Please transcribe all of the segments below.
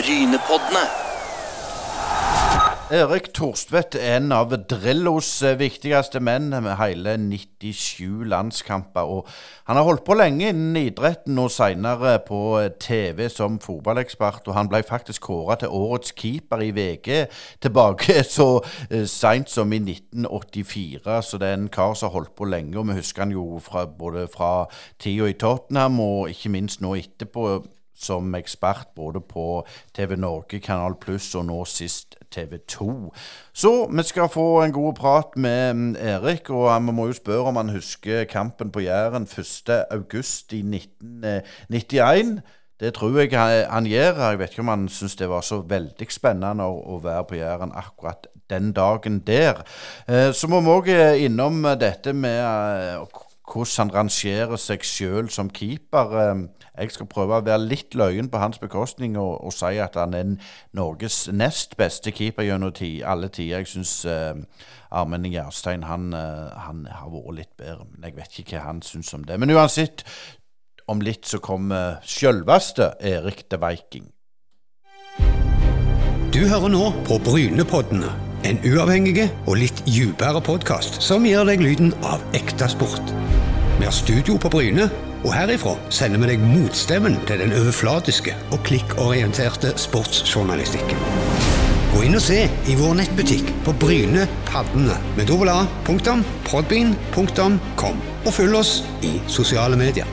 Brynepoddene. Erik Thorstvedt en av Drillos viktigste menn med hele 97 landskamper, og han har holdt på lenge innen idretten og senere på TV som fotballekspert, og han ble faktisk kåret til årets keeper i VG tilbake så sent som i 1984, så det en kar som har holdt på lenge, og vi husker han jo både fra tiden i Tottenham og ikke minst nå etterpå som ekspert både på TV Norge, Kanal Plus og nå sist TV 2. Så vi skal få en god prat med Erik, og vi må jo spørre om han husker kampen på Jæren 1. august i 1991. Det tror jeg han gjør. Jeg vet ikke om han synes det var så veldig spennende å være på Jæren akkurat den dagen der. Så må vi også innom dette med hvordan han rangerer seg selv som keeper. Jeg skal prøve å være litt løyen på hans bekostning og si at han Norges nest beste keeper gjennom alle tider. Jeg synes Armen Gjerstein, han har vært litt bedre, men jeg vet ikke hva han synes om det. Men uansett, om litt så kommer selveste Erik the Viking. Du hører nå på Brynepoddene, en uavhengig og litt dypere podcast som gir deg lyden av ekte sport. Vi har studio på Bryne, og herifra sender vi deg motstemmen til den overflatiske og klikkorienterte sportsjournalistikken. Gå inn og se i vår nettbutikk på Brynepaddene med www.podbean.com og følg oss i sosiale medier.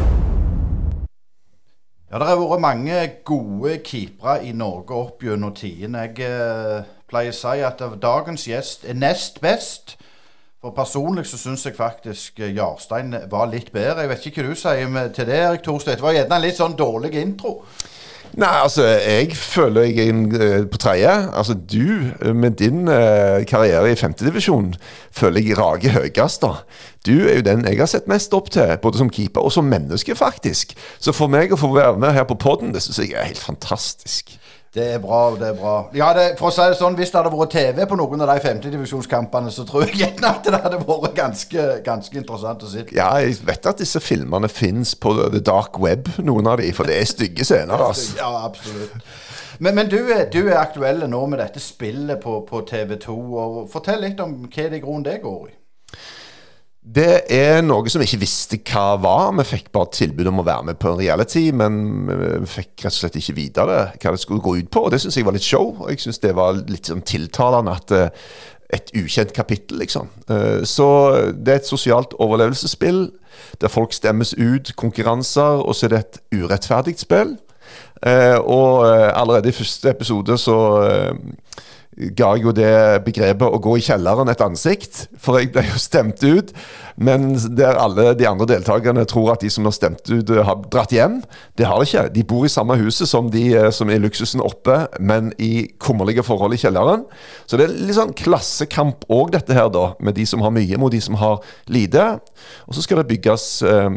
Ja, det har vært mange gode keepere i Norge opp gjennom tiden. Jeg pleier å si at dagens gjest nest best. For personlig så synes jeg faktisk Jarstein var litt bedre. Jeg vet ikke hva du sier til det, Erik Thorstvedt. Det var gjerne en litt sånn dårlig intro. Nei, altså, jeg føler jeg på tredje. Altså, du med din karriere i 5. divisjon føler jeg rager høyest da. Du jo den jeg har sett mest opp til, både som keeper og som menneske faktisk. Så for meg å få være med her på podden, det synes jeg helt fantastisk. Det bra, det bra. Ja, for å si det sånn, hvis det hadde vært TV på noen av de 5. divisjonskampene, så tror jeg gjerne at det hadde vært ganske interessant å se. Ja, jeg vet at disse filmene finnes på The Dark Web, noen av de, for det stygge scener, altså. Ja, absolutt. Men du aktuelle nå med dette spillet på TV 2, og fortell litt om hva det i grunnen det går i. Det noe som vi ikke visste hva var. Vi fikk bare tilbud om å være med på en reality, men vi fikk rett og slett ikke videre hva det skulle gå ut på, og det synes jeg var litt show, og jeg synes det var litt sånn tiltalende at et ukjent kapittel, liksom. Så det et sosialt overlevelsesspill, der folk stemmes ut, konkurranser, og så det et urettferdig spill. Og allerede i første episode så ga jeg jo det begrepet å gå i kjelleren et ansikt, for jeg ble jo stemt ut, men der alle de andre deltakerne tror at de som har stemt ut har dratt hjem. Det har de ikke. De bor i samme huset som de som er luksusen oppe, men i kummerlige forhold i kjelleren. Så det litt sånn klassekamp også dette her da, med de som har mye mot de som har lite. Og så skal det bygges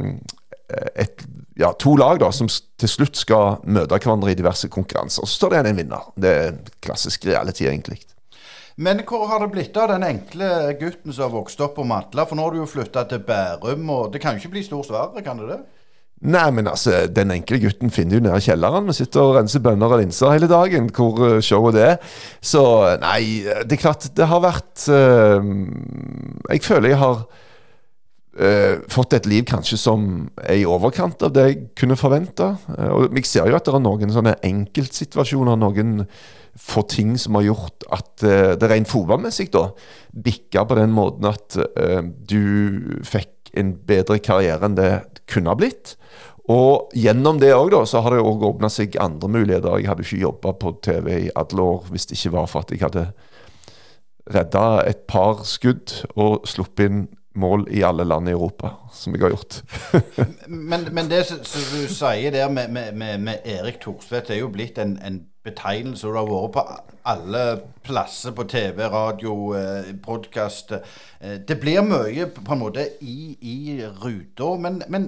to lag da, som til slutt skal møte hverandre i diverse konkurranser. Så står det en vinner. Det klassisk reality egentlig. Men hvor har det blitt av den enkle gutten som har vokst opp på Madla? For nå har du jo flyttet til Bærum, og det kan jo ikke bli stort verre, kan det det? Nei, men altså, den enkle gutten finner jo nede i kjelleren. Vi sitter og renser bønner og linser hele dagen, hvor showet det Så nei, det klart, det har vært jeg føler jeg har fått et liv kanskje som i overkant av det jeg kunne forvente. Og jeg ser jo at det noen sånne enkeltsituasjoner, noen få ting som har gjort at det rent fotballmessig da bikket på den måten at du fikk en bedre karriere enn det kunne ha blitt. Og gjennom det også da, så har det også åpnet seg andre muligheter. Jeg hadde ikke jobbet på TV i alle år hvis det ikke var for at jeg hadde reddet et par skudd og sluppet inn mål i alle land i Europa, som jeg har gjort. men det som du sier der med Erik Thorstvedt, det jo blitt en betegnelse, og det har vært på alle plasser på TV, radio, podcast. Det blir mye på en måte i ruta, men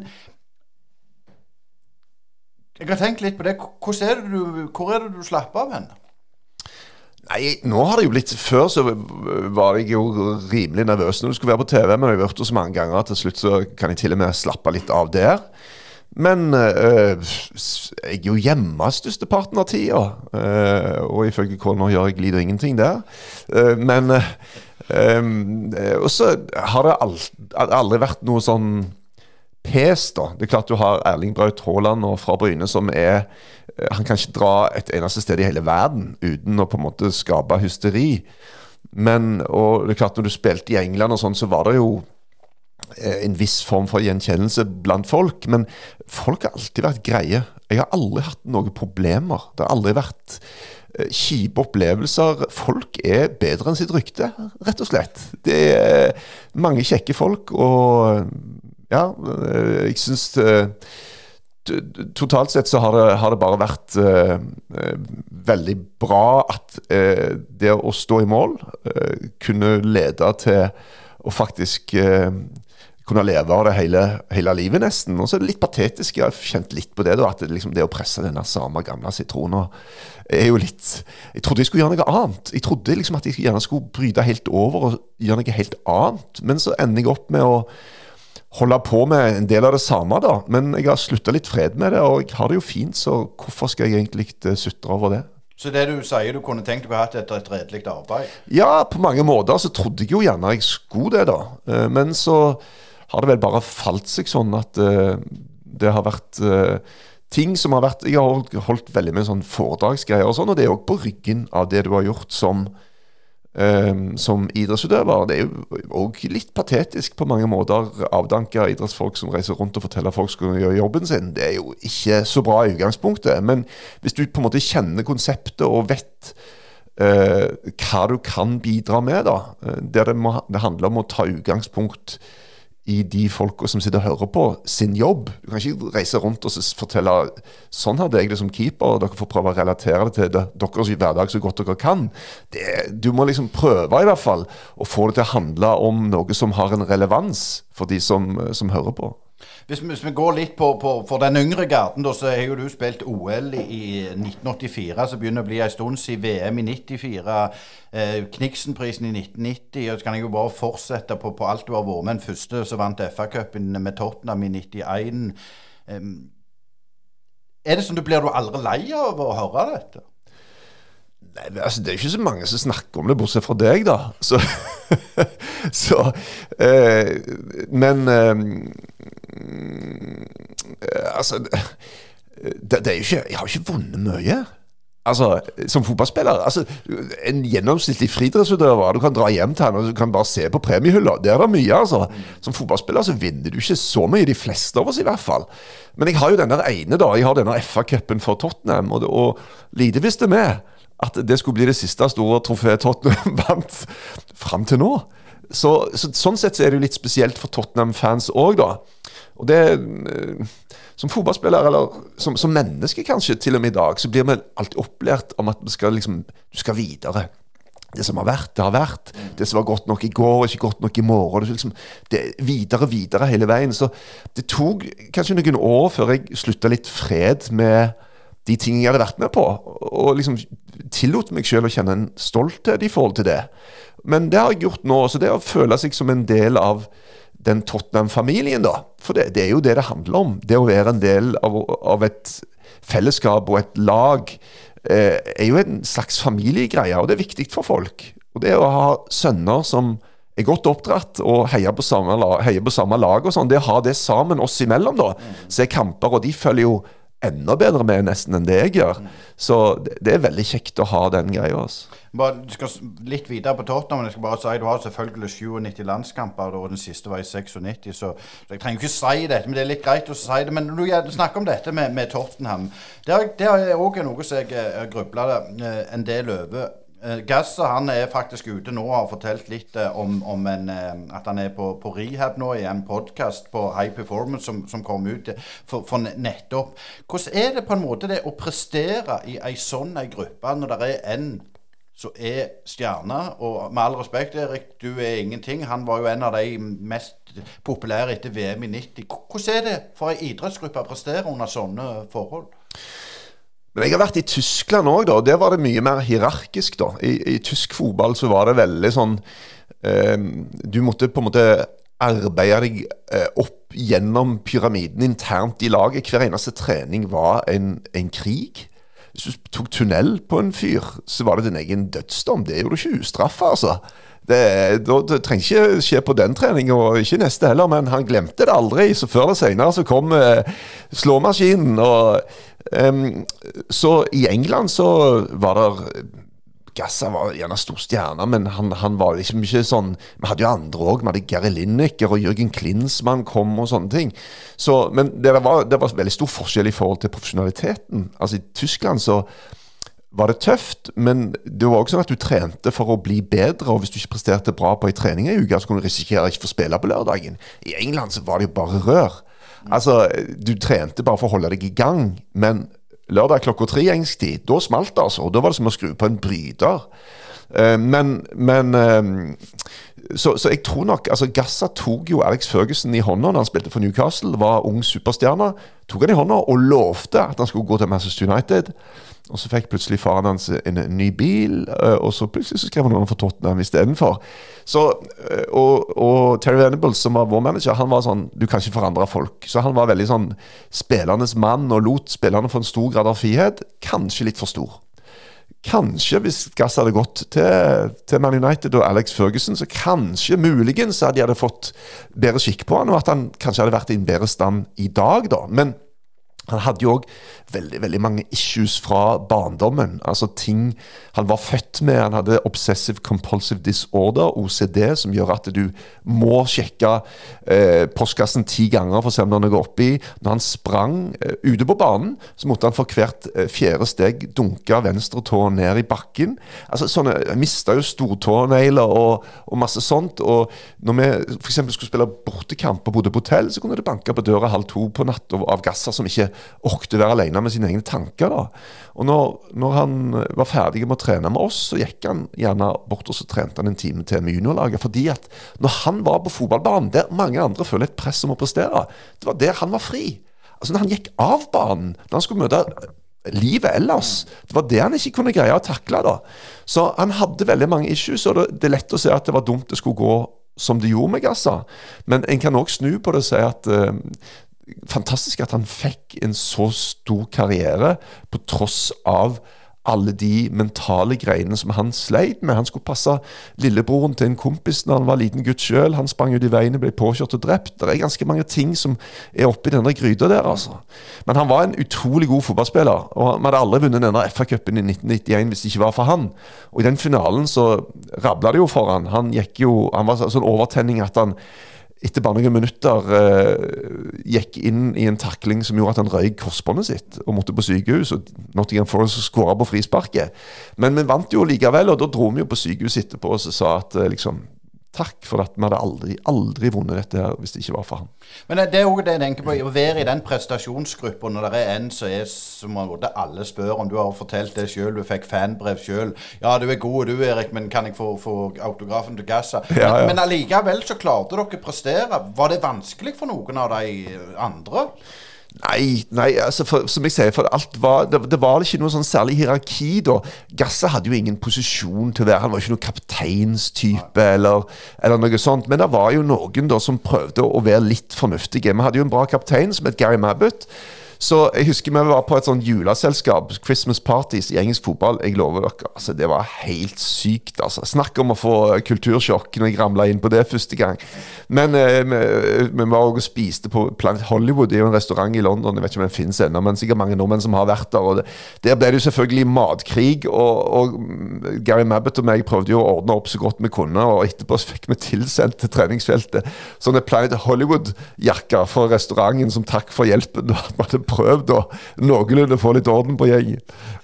jeg har tenkt litt på det. Hvor det du slapper av henne? Nei, nå har det jo blitt. Før så var jeg jo rimelig nervøs når du skulle være på TV, men jeg har vært så mange ganger at til slutt så kan jeg til og med slappe litt av der. Men jeg er jo hjemme størsteparten av tida, og ifølge kona gjør jeg litt og ingenting der. Og så har det aldri vært noe sånn pes da. Det klart du har Erling Braut Haaland og fra Bryne som han kan ikke dra et eneste sted i hele verden uten å på en måte skape hysteri. Og det klart når du spilte i England og sånn, så var det jo en viss form for gjenkjennelse blant folk, men folk har alltid vært greie. Jeg har aldri hatt noen problemer. Det har aldri vært kjipe opplevelser. Folk bedre enn sitt rykte, rett og slett. Det mange kjekke folk, og ja, jeg synes totalt sett så har det bare vært veldig bra at det å stå i mål kunne lede til å faktisk kunne leve av det hele livet nesten. Og så det litt patetisk, jeg har kjent litt på det da, at det å presse denne samme gamle sitronen jo litt, jeg trodde jeg skulle gjøre noe annet. Jeg trodde at jeg gjerne skulle bryte helt over og gjøre noe helt annet, men så ender jeg opp med å holde på med en del av det samme da, men jeg har sluttet litt fred med det, og jeg har det jo fint, så hvorfor skal jeg egentlig sutre over det? Så det du sier, du kunne tenkt å ha hatt et redelig arbeid? Ja, på mange måter så trodde jeg jo gjerne jeg skulle det da, men så har det vel bare falt seg sånn at det har vært ting som har vært, jeg har holdt veldig med sånn foredragsgreier og sånn, og det også på ryggen av det du har gjort som idrettsutøver. Det jo også litt patetisk på mange måter, avdanka idrettsfolk som reiser rundt og forteller folk skal gjøre jobben sin. Det jo ikke så bra i utgangspunktet, men hvis du på en måte kjenner konseptet og vet hva du kan bidra med da, der det handler om å ta utgangspunkt i de folka som sitter og hører på sin jobb. Du kan ikke reise rundt og fortelle sånn hadde jeg det som keeper, og dere får prøve å relatere det til deres hverdag så godt dere kan. Du må prøve i hvert fall å få det til å handle om noe som har en relevans for de som hører på. Hvis vi går litt for den yngre garden, da, så har jo du spilt OL i 1984, så begynner det å bli en stund siden VM i 94, Kniksenprisen i 1990, og så kan jeg jo bare fortsette på alt du har vært med. Den første så vant FA-cupen med Tottenham i 91. Det sånn blir du aldri lei av å høre dette? Nei, det jo ikke så mange som snakker om det, bortsett fra deg da. Men altså det jo ikke, jeg har ikke vunnet mye som fotballspiller. En gjennomsnittlig friidrettsutøver, du kan dra hjem til han og du kan bare se på premiehylla, det det mye som fotballspiller så vinner du ikke så mye, de fleste av oss i hvert fall, men jeg har jo denne ene da, jeg har denne FA-cupen for Tottenham, og lite visste med at det skulle bli det siste store trofé Tottenham vant frem til nå. Sånn sett så det jo litt spesielt for Tottenham-fans også da. Og det, som fotballspiller, eller som menneske kanskje til og med i dag, så blir vi alltid opplært om at du skal videre. Det som har vært, det har vært. Det som var godt nok i går, ikke godt nok i morgen. Det videre hele veien. Så det tok kanskje noen år før jeg sluttet litt fred med de ting jeg hadde vært med på, og tillot meg selv å kjenne en stolthet i forhold til det. Men det har jeg gjort nå, så det å føle seg som en del av den Tottenham-familien da, for det jo det handler om, det å være en del av et fellesskap og et lag, jo en slags familiegreie, og det viktig for folk. Og det å ha sønner som godt oppdratt og heier på samme lag og sånn, det å ha det sammen oss imellom da, se kamper, og de følger jo enda bedre med nesten enn det jeg gjør. Så det veldig kjekt å ha den greia. Du skal litt videre på Tottenham, men jeg skal bare si du har selvfølgelig 97 landskamper, og den siste var i 96, så jeg trenger ikke si dette, men det litt greit å si det. Men når du snakker om dette med Tottenham, det er også noe som jeg grublet en del over. Gasser, han faktisk ute nå og har fortalt litt om at han på rehab nå i en podcast på High Performance som kom ut for nettopp. Hvordan det på en måte det å prestere i en sånn gruppe når det en som stjerne, og med all respekt Erik, du ingenting, han var jo en av de mest populære etter VM i 90. Hvordan det for en idrettsgruppe å prestere under sånne forhold? Men jeg har vært i Tyskland også da, og der var det mye mer hierarkisk da. I tysk fotball så var det veldig sånn, du måtte på en måte arbeide deg opp gjennom pyramiden internt i laget. Hver eneste trening var en krig. Hvis du tok tunnel på en fyr, så var det din egen dødsdom. Det gjorde du ikke ustraffa, altså. Det trenger ikke skje på den treningen, og ikke neste heller, men han glemte det aldri. Så før eller senere så kom slåmaskinen. Så i England så var det Gassa var gjerne stor stjerne, men han var liksom ikke sånn. Vi hadde jo andre også, vi hadde Gary Lineker og Jürgen Klinsmann kom og sånne ting. Men det var veldig stor forskjell i forhold til profesjonaliteten. Altså i Tyskland så var det tøft, men det var også sånn at du trente for å bli bedre, og hvis du ikke presterte bra på en trening i uka, så kunne du risikere ikke få spille på lørdagen. I England så var det jo bare rør. Altså, du trente bare for å holde deg i gang, men lørdag klokka 3 engelsk tid, da smalt det altså, og da var det som å skru på en bryter. Så jeg tror nok, altså Gassa tok jo Alex Ferguson i hånda når han spilte for Newcastle, var ung superstjerne, tok han i hånda og lovte at han skulle gå til Manchester United, og så fikk plutselig faren hans en ny bil, og så plutselig så skrev han noen for Tottenham i stedet for. Og Terry Venables, som var vår manager, han var sånn, du kan ikke forandre folk. Så han var veldig sånn spillernes mann, og lot spillerne få en stor grad av frihet, kanskje litt for stor. Kanskje hvis Gass hadde gått til Man United og Alex Ferguson, så kanskje muligens hadde de hadde fått bedre skikk på han, og at han kanskje hadde vært i en bedre stand i dag da. Men han hadde jo også veldig, veldig mange issues fra barndommen, altså ting han var født med. Han hadde Obsessive Compulsive Disorder, OCD, som gjør at du må sjekke postkassen 10 ganger for å se om det er noe oppi. Når han sprang ute på banen, så måtte han for hvert 4. steg dunke venstre tå ned i bakken. Altså sånne, han mistet jo stortånegler og masse sånt, og når vi for eksempel skulle spille bortekamp og bodde på hotell, så kunne det banke på døra 1:30 på natt av Gasser som ikke orkte være alene med sine egne tanker da. Og når han var ferdig med å trene med oss, så gikk han gjerne bort og så trente han en time til med juniorlaget, fordi at når han var på fotballbanen, der mange andre føler et press om å prestere, det var der han var fri. Altså når han gikk av banen, når han skulle møte livet ellers, det var det han ikke kunne greie å takle da. Så han hadde veldig mange issues, og det er lett å se at det var dumt det skulle gå som det gjorde med Gassa, men en kan også snu på det og si at fantastisk at han fikk en så stor karriere på tross av alle de mentale greiene som han sleit med. Han skulle passe lillebroren til en kompis når han var liten gutt selv. Han sprang ut i veien og ble påkjørt og drept. Det er ganske mange ting som er oppi denne gryta der, altså. Men han var en utrolig god fotballspiller, og man hadde aldri vunnet denne FA-cupen i 1991 hvis det ikke var for han. Og i den finalen så rablet det jo for han. Han var sånn overtenning at han etter bare noen minutter gikk inn i en takling som gjorde at han røyk korsbåndet sitt og måtte på sykehus, og Nottingham Forest skåret på frisparket. Men vi vant jo likevel, og da dro vi jo på sykehus etterpå og så sa at liksom, takk for at vi hadde aldri vunnet dette her hvis det ikke var for han. Men det er jo det jeg tenker på, å være i den prestasjonsgruppen, når det er en som alle spør om du har fortalt det selv, du fikk fanbrev selv, ja du er god du Erik, men kan jeg få autografen til Gassa? Ja. Men allikevel så klarte dere å prestere. Var det vanskelig for noen av de andre? Nei, altså som jeg sier, for det var ikke noe sånn særlig hierarki da. Gassa hadde jo ingen posisjon til å være, han var ikke noen kapteinstype eller noe sånt, men det var jo noen da som prøvde å være litt fornuftige. Vi hadde jo en bra kaptein som het Gary Mabbutt, så jeg husker vi var på et sånn juleselskap, Christmas parties i engelsk fotball. Jeg lover dere, altså det var helt sykt, altså. Snakk om å få kultursjokk når jeg ramlet inn på det første gang. Men vi var også og spiste på Planet Hollywood, det er jo en restaurant i London, jeg vet ikke om den finnes ennå, men sikkert mange nordmenn som har vært der, og der ble det jo selvfølgelig matkrig, og Gary Mabbutt og meg prøvde jo å ordne opp så godt vi kunne, og etterpå så fikk vi tilsendt til treningsfeltet sånne Planet Hollywood-jakker fra restauranten som takk for hjelpen, da hadde prøvd å noenlunde få litt orden på gjengen.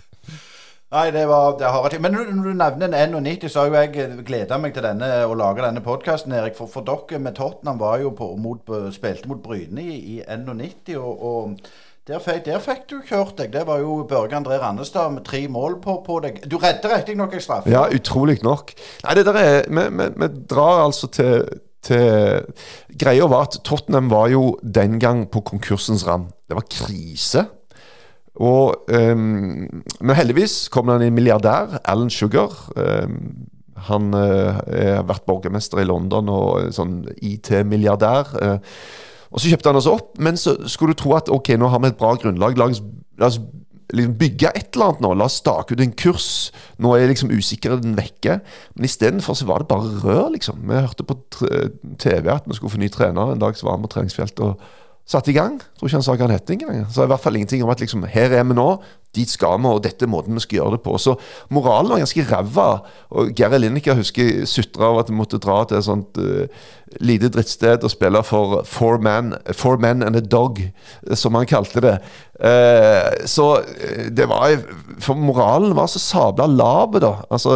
Nei, det har vært. Men når du nevner 91, så har jo jeg gledet meg til å lage denne podcasten, Erik, for dere med Tottenham var jo spilte mot Bryne i 91, og der fikk du kjørt deg. Det var jo Børge André Rannestad med 3 mål på deg. Du redde riktig nok en straff. Ja, utrolig nok. Nei, det der vi drar altså til greia var at Tottenham var jo den gang på konkursens rand. Det var krise. Men heldigvis kom det en milliardær, Alan Sugar. Han har vært borgermester i London og sånn IT-milliardær. Og så kjøpte han oss opp, men så skulle du tro at ok, nå har vi et bra grunnlag, la oss liksom bygge et eller annet nå, la oss stake ut en kurs, nå liksom usikkerheten vekke, men i stedet for så var det bare rør liksom. Vi hørte på TV at vi skulle få ny trener, en dag så var han på treningsfeltet og satt i gang, tror ikke han sa hva han hette engang, så i hvert fall ingenting om at liksom, her vi nå, dit skal vi, og dette er måten vi skal gjøre det på. Så moralen var ganske ræva, og Gary Lineker husker sutret av at vi måtte dra til et sånt lite drittsted og spille for four men and a dog, som han kalte det. Så det var, for moralen var så sabla lave da, altså,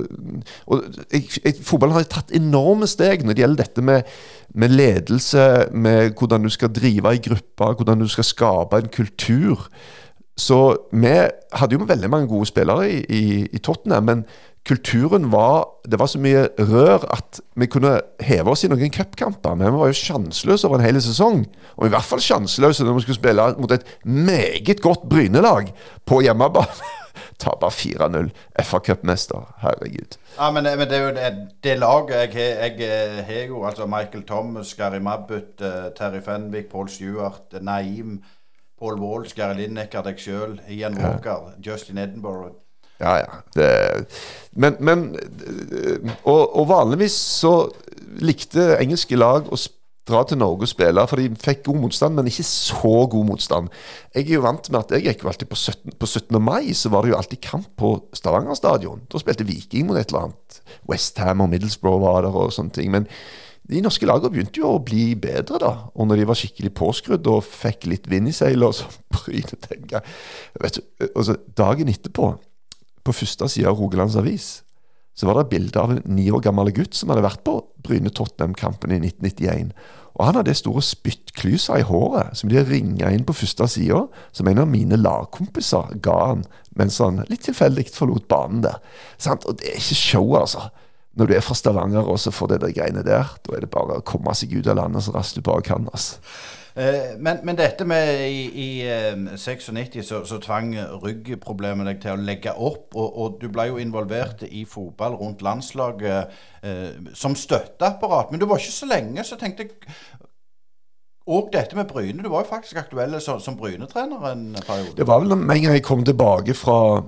og fotballen har tatt enorme steg når det gjelder dette med ledelse, med hvordan du skal drive i grupper, hvordan du skal skape en kultur. Så vi hadde jo veldig mange gode spillere i Tottenham, men kulturen det var så mye rør at vi kunne heve oss i noen cupkamper, men vi var jo sjanseløse over en hel sesong, og i hvert fall sjanseløse når vi skulle spille mot et meget godt Brynelag på hjemmebane. Taper 4-0, FA-cupmester, herregud. Ja, men det er jo det laget jeg har jo, altså Michael Thomas, Gary Mabbott, Terry Fenwick, Paul Stewart, Naim, Paul Walsh, Gary Lineker, deg selv, Ian Walker, Justin Edinburgh. Ja. Men og vanligvis så likte engelske lag å dra til Norge og spille, for de fikk god motstand, men ikke så god motstand. Jeg er jo vant med at jeg gikk jo alltid på 17. mai, så var det jo alltid kamp på Stavanger stadion. Da spilte Viking mot et eller annet. West Ham og Middlesbrough var der og sånne ting, men de norske lagene begynte jo å bli bedre da, og når de var skikkelig påskrudd og fikk litt vind i seilet, og så Bryne tenker, vet du, altså, dagen etterpå, på første siden av Rogalands Avis, så var det bilde av en 9 år gammel gutt som hadde vært på Bryne-Tottenham-kampen i 1991, og han hadde store spyttklyser i håret, som de ringet inn på første siden, som en av mine lagkompiser ga han, mens han litt tilfeldig forlot banen der. Sant? Og det er ikke show, altså. Når du er fra Stavanger og så får det der greiene der, da er det bare å komme seg ut av landet så raskt du bare kan, altså. Men dette med i 96 så tvang ryggproblemet deg til å legge opp, og du ble jo involvert i fotball rundt landslaget som støtteapparat, men du var ikke så lenge, så tenkte jeg, og dette med Bryne, du var jo faktisk aktuelle som Bryne-trener en periode. Det var vel en gang jeg kom tilbake fra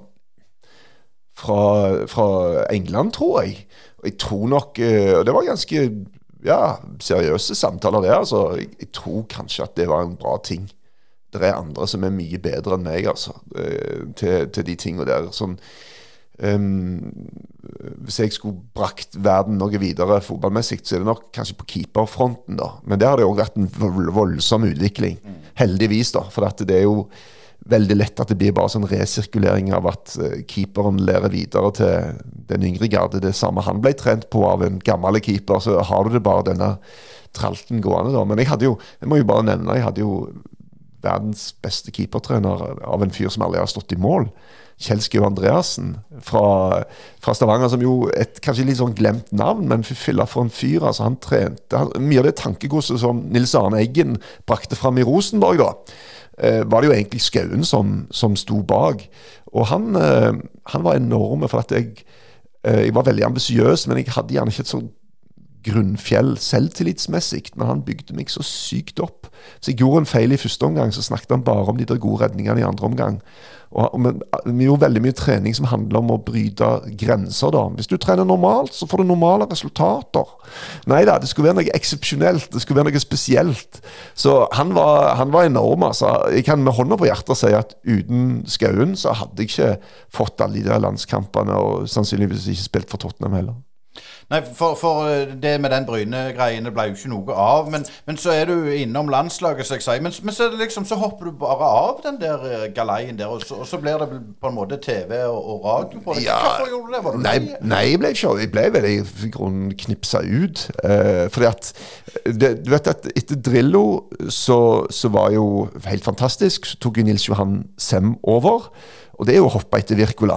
England, tror jeg. Og jeg tror nok, og det var ganske seriøse samtaler der, altså. Jeg tror kanskje at det var en bra ting. Det er andre som er mye bedre enn meg, altså, til de tingene der. Sånn, hvis jeg skulle brakt verden noe videre fotballmessig, så er det nok kanskje på keeperfronten da. Men der har det jo vært en voldsom utvikling. Heldigvis da, for at det er jo veldig lett at det blir bare sånn resirkulering av at keeperen lærer videre til den yngre garde. Det samme han ble trent på av en gammel keeper, så har du det bare denne tralten gående da. Men jeg må jo bare nevne, jeg hadde jo verdens beste keepertrener av en fyr som aldri har stått i mål. Kjell Skau Andreassen fra Stavanger, som jo kanskje litt sånn glemt navn, men fylla for en fyr, altså han trente, mye av det tankegodset som Nils Arne Eggen brakte fram i Rosenborg da, var det jo egentlig Skauen som sto bak, og han var enorme, for at jeg var veldig ambisiøs, men jeg hadde gjerne ikke et sånn grunnfjell selvtillitsmessig, men han bygde meg så sykt opp. Så jeg gjorde en feil i første omgang, så snakket han bare om de der gode redningene i andre omgang. Men vi gjorde veldig mye trening som handler om å bryte grenser da. Hvis du trener normalt, så får du normale resultater. Neida, det skulle være noe eksepsjonelt, det skulle være noe spesielt. Så han var enorm, altså. Jeg kan med hånda på hjertet si at uten Skauen så hadde jeg ikke fått alle de der landskampene, og sannsynligvis ikke spilt for Tottenham heller. Nei, for det med den Bryne-greiene ble jo ikke noe av, men så er du innom landslaget, så jeg sier, men så er det liksom, så hopper du bare av den der galeien der, og så blir det på en måte TV og radio på det. Hvorfor gjorde du det? Var du nei, jeg ble veldig i grunnen knipset ut, fordi at du vet at etter Drillo så var jo helt fantastisk, så tok jo Nils Johan Sem over, og det er jo å hoppe etter Wirkola.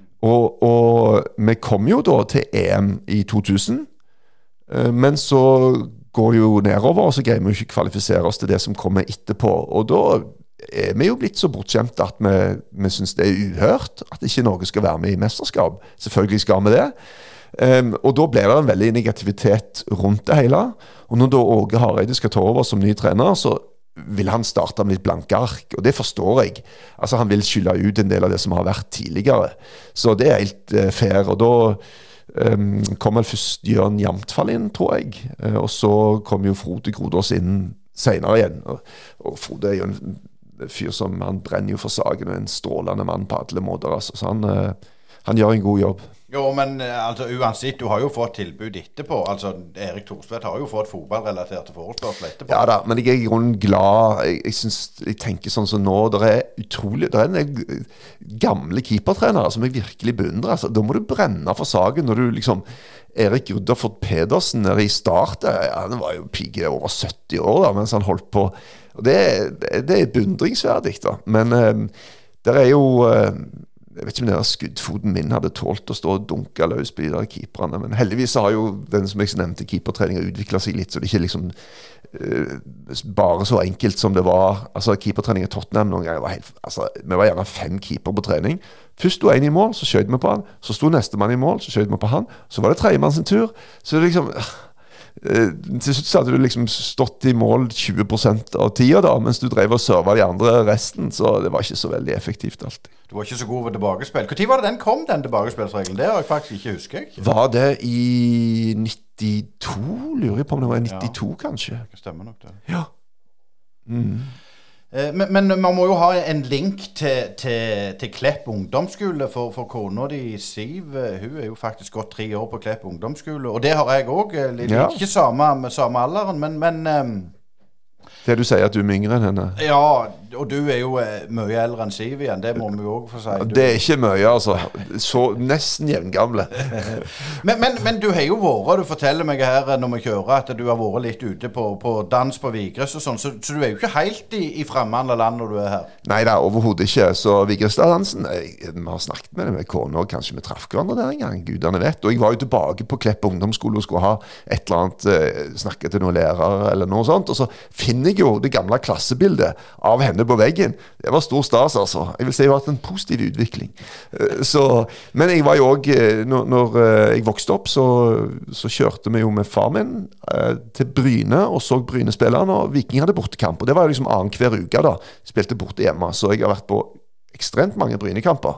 Og vi kom jo da til EM i 2000, men så går det jo nedover, og så greier vi jo ikke kvalifisere oss til det som kommer etterpå. Og da er vi jo blitt så bortskjemte at vi synes det er uhørt at ikke Norge skal være med i mesterskap. Selvfølgelig skal vi det. Og da ble det en veldig negativitet rundt det hele. Og når da Åge Hareide skal ta over som ny trener, så vil han starte med litt blanke ark, og det forstår jeg. Altså han vil skylle ut en del av det som har vært tidligere. Så det helt fair, og da kom vel først Jørn Jamtfall inn, tror jeg. Og så kom jo Frode Grodås inn senere igjen. Og Frode jo en fyr som, han brenner jo for saken, og en strålende mann på alle måter. Altså. Så han gjør en god jobb. Jo, men altså, uansett, du har jo fått tilbud etterpå. Altså, Erik Thorstvedt har jo fått fotballrelaterte forespørsler etterpå. Ja da, men jeg er i grunnen glad. Jeg tenker sånn som nå, det er en del gamle keepertrenere som jeg virkelig beundrer. Altså, da må du brenne for saken når du liksom Erik Rudderford Pedersen nede i start, han var jo pigge over 70 år da, mens han holdt på. Og det er beundringsverdig da. Men det er jo jeg vet ikke om den der skuddfoten min hadde tålt å stå og dunke løs på de der keeperne, men heldigvis har jo den som jeg nevnte keepertreningen utviklet seg litt, så det ikke liksom bare så enkelt som det var. Altså keepertrening i Tottenham noen ganger var helt, altså vi var gjerne 5 keeper på trening. Først sto en i mål, så skjøt vi på han, så sto neste mann i mål, så skjøt vi på han, så var det tredjemann sin tur, så det liksom til slutt så hadde du liksom stått i mål 20% av tida da, mens du drev og serva de andre resten, så det var ikke så veldig effektivt alltid. Du var ikke så god ved tilbakespill. Hvor tid var det den kom, den tilbakespillsregelen? Det har jeg faktisk ikke husket. Var det i 92? Lurer jeg på om det var i 92 kanskje. Det stemmer nok det. Ja. Men man må jo ha en link til Klepp ungdomsskole for kona di Siv. Hun er jo faktisk gått 3 år på Klepp ungdomsskole, og det har jeg også. Ikke samme alderen, men det du sier at du er yngre enn henne. Ja, og du er jo mye eldre enn Siv igjen, det må vi jo også få si. Det er ikke mye, altså. Så nesten jevngamle. men du har jo vært, du forteller meg her når vi kjører, at du har vært litt ute på dans på Vigrest og sånn, så du er jo ikke helt i fremmede land når du er her. Nei, det er overhodet ikke. Så Vigrestad-dansen, vi har snakket med det med kone, og kanskje vi traff hverandre der en gang, gudene vet. Og jeg var jo tilbake på Klepp ungdomsskole og skulle ha et eller annet, snakke til noen lærere eller noe sånt, og så finner jeg jo det gamle klassebildet av henne på veggen. Det var stor stas, altså. Jeg vil si det har vært en positiv utvikling. Men jeg var jo også, når jeg vokste opp, så kjørte vi jo med far min til Bryne, og så Bryne-spillerne, og Viking hadde bortekamp, og det var liksom annen hver uke da. Spilte borte hjemme, så jeg har vært på ekstremt mange Bryne-kamper.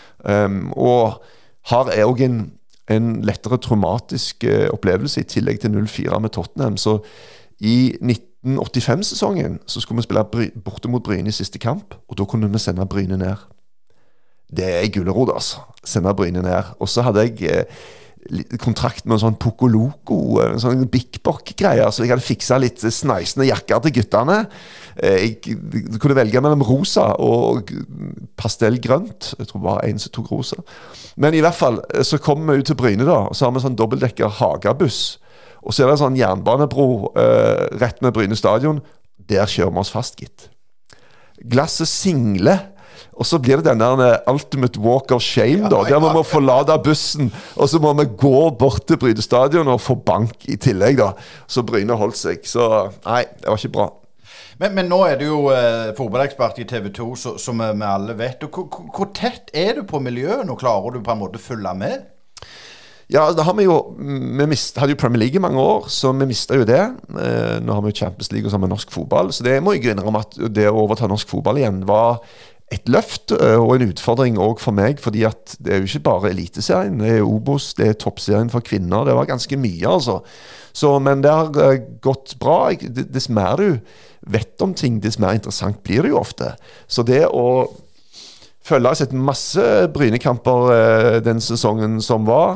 Og har jeg også en lettere traumatisk opplevelse i tillegg til 0-4 med Tottenham, så i 1985-sesongen så skulle vi spille borte mot Bryne i siste kamp, og da kunne vi sende Bryne ned. Det er gullerod, altså. Sende Bryne ned. Og så hadde jeg kontrakt med en sånn Poco Loco, en sånn Big Bock-greier, så jeg hadde fikset litt sneisende jakker til guttene. Jeg kunne velge mellom rosa og pastellgrønt. Jeg tror bare en som tok rosa. Men i hvert fall, så kom vi ut til Bryne da, og så har vi sånn dobbeltdekker Hagabuss. Og så er det en sånn jernbanebro rett med Bryne stadion. Der kjører vi oss fast, gitt. Glasset singler, og så blir det den der ultimate walk of shame da. Der må vi forlate bussen, og så må vi gå bort til Bryne stadion og få bank i tillegg da. Så Bryne holdt seg. Så nei, det var ikke bra. Men nå er du jo fotballekspert i TV 2, som vi alle vet. Hvor tett er du på miljøet nå? Klarer du på en måte følge med? Ja, da har vi hadde jo Premier League i mange år, så vi mistet jo det. Nå har vi jo Champions League og sammen med norsk fotball, så det må jeg innrømme at det å overta norsk fotball igjen var et løft og en utfordring også for meg, fordi at det er jo ikke bare eliteserien, det er Obos, det er toppserien for kvinner, det var ganske mye altså. Men det har gått bra. Dess mer du vet om ting, dess mer interessant blir det jo ofte. Så det å følge har sett masse Brynekamper den sesongen som var.